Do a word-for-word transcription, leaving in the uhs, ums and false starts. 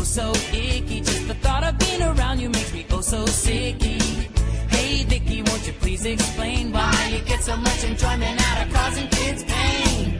so icky. Just the thought of being around you makes me oh so sicky. Hey Vicky, won't you please explain why you get so much enjoyment out of causing kids pain?